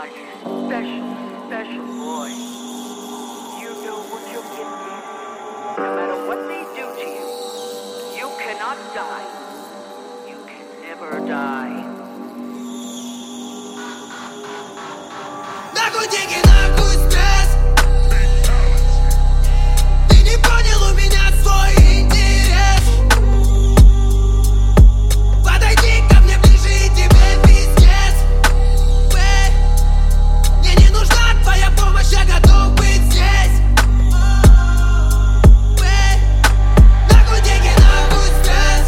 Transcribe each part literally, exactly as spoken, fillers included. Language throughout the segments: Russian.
my special, special boy. You know what you're getting. No matter what they do to you, you cannot die. You can never die. Нахуй деньги, нахуй стресс. Ты не понял у меня свой интерес. Подойди ко мне ближе и тебе пиздец. Мне не нужна твоя помощь, я готов быть здесь. Нахуй деньги, нахуй стресс.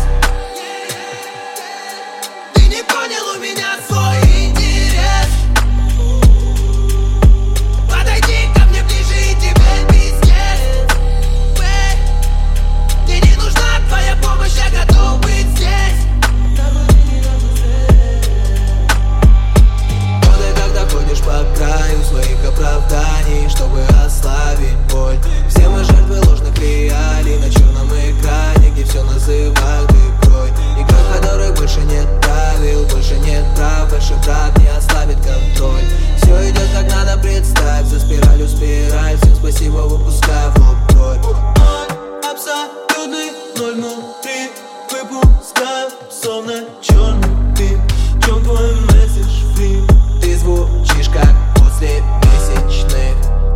Ты не понял у меня свой интерес. Подойди ко мне ближе и тебе пиздец. Мне не нужна твоя помощь, я готов быть здесь. Вот и когда ходишь по краю своих оправданий, чтобы ослабить боль. Все мы жертвы ложных реалий на черном экране, где все называют игрой. Игрой, в которой больше нет правил, больше нет прав. Большой брат не ослабит контроль. Все идет как надо, представь, за спиралью спираль. Всем спасибо, выпускаю в лоб кровь. Абсолютный ноль внутри, выпускаю словно черный дым. В чем твой месседж, фри? Ты звучишь как после месячных.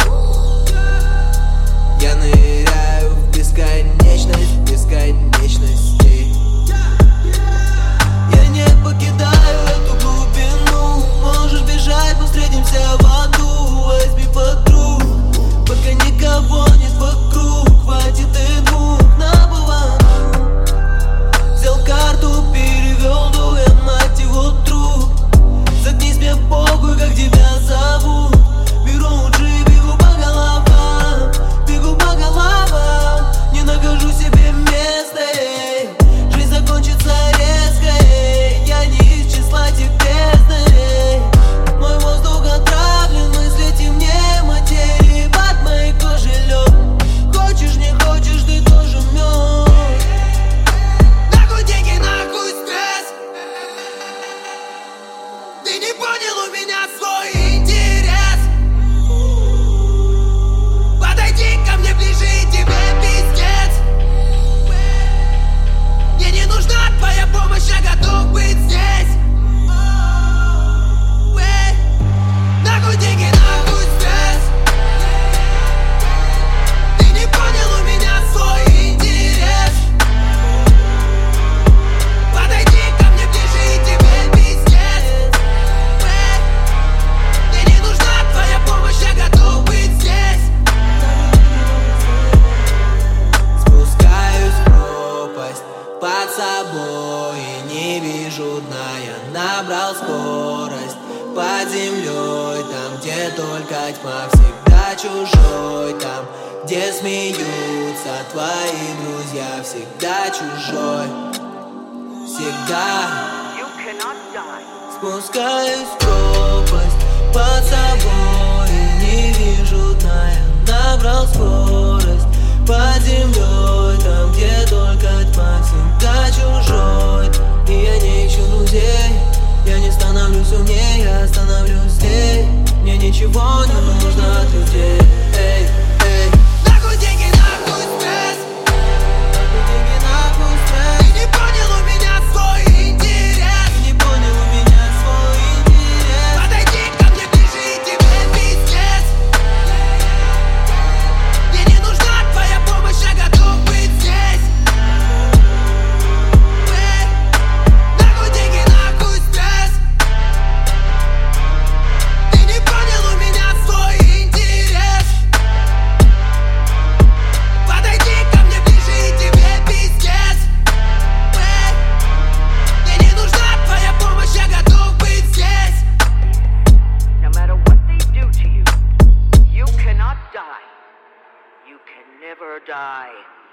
Я ныряю в бесконечность, бесконечности. Я не покидаю эту глубину. Можешь бежать, мы встретимся в аду. Возьми подруг, пока никого нет вокруг. Хватит и двух на поводу. Взял карту, перевел дуэ, мать его друг. Загнись мне похуй, как тебя зовут. Беру джип, бегу по головам, бегу по головам. Не нахожу себе места, эй. Жизнь закончится резко, эй. Я не из числа тех бездны, эй. Мой воздух отравлен, мысли темнее материи под моей кожей лед. Хочешь, не хочешь, ты тоже мёд. Нахуй деньги, нахуй стресс. Ты не понял у меня свой интерес. Подойди ко мне ближе и тебе пиздец. Мне не нужна твоя помощь, я готов быть здесь. Нахуй деньги, нахуй стресс. Ты не понял у меня свой интерес. Подойди ко мне ближе и тебе пиздец. Мне не нужна твоя помощь, я готов быть здесь. Спускаюсь в пропасть под собой и не вижу дна. Я набрал скорость под землей, там, где только тьма. Всегда чужой, там, где смеются твои друзья. Всегда чужой, всегда. You cannot die. Спускаюсь в пропасть под собой и не вижу дна. Я набрал скорость под землей, там, где только тьма. Всегда чужой, и я не ищу друзей. Я не становлюсь умнее, я становлюсь здесь. Мне ничего не нужно от людей. Эй, эй. Нахуй деньги, нахуй стресс. Нахуй деньги, нахуй стресс. Ты не понял у меня свой интерес. Ты не понял у меня свой интерес. Подойди ко мне ближе и тебе пиздец. Мне не нужна твоя помощь, я готов быть здесь. Нахуй деньги, нахуй стресс. Ты не понял у меня свой интерес. Подойди ко мне ближе и тебе пиздец. Мне не нужна твоя помощь, я готов быть здесь. No matter what they do to you, you cannot die. You can never die.